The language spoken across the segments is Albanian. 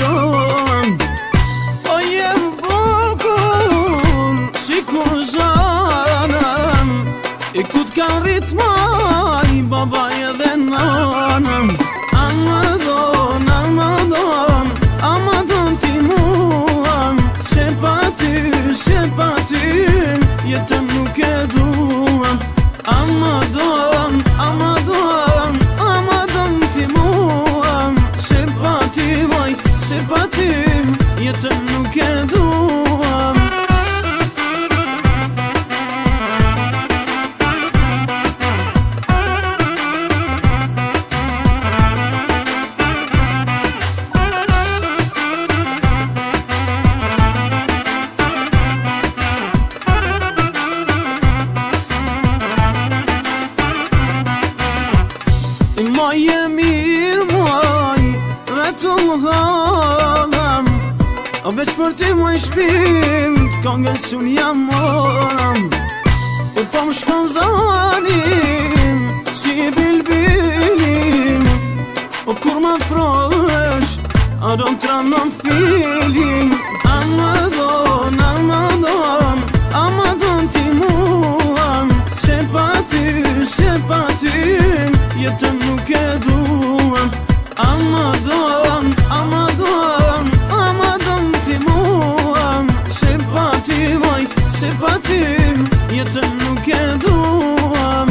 O jem bukur si kur zhanëm I ku t'ka rrit maj babaj edhe nanëm Amadon ti muam Se pa ty jetën nuk e duam Amadon ti muam Se pa ty jetën nuk e duam Maj e mirë maj, vetë halëm A veç për ty maj shpirt, kongën sun jam morëm Po më shkon zanim, si bilbilim O kur më frosh, a do më tranon filim Amadon ti muam Se pa ty jetën nuk e duam Amadon ti muam Se pa ty jetën nuk e duam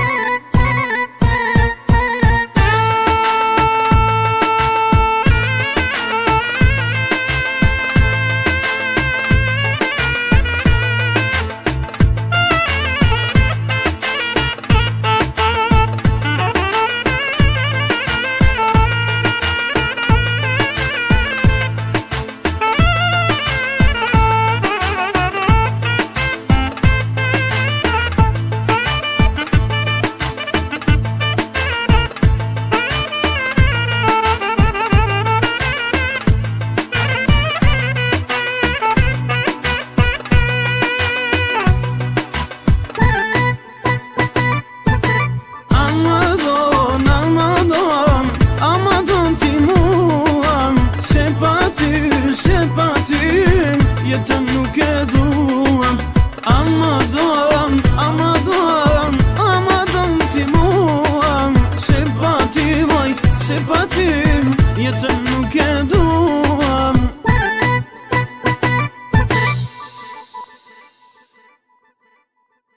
Jetën nuk e duam Amadon ti muam Se pa ty jetën nuk e duam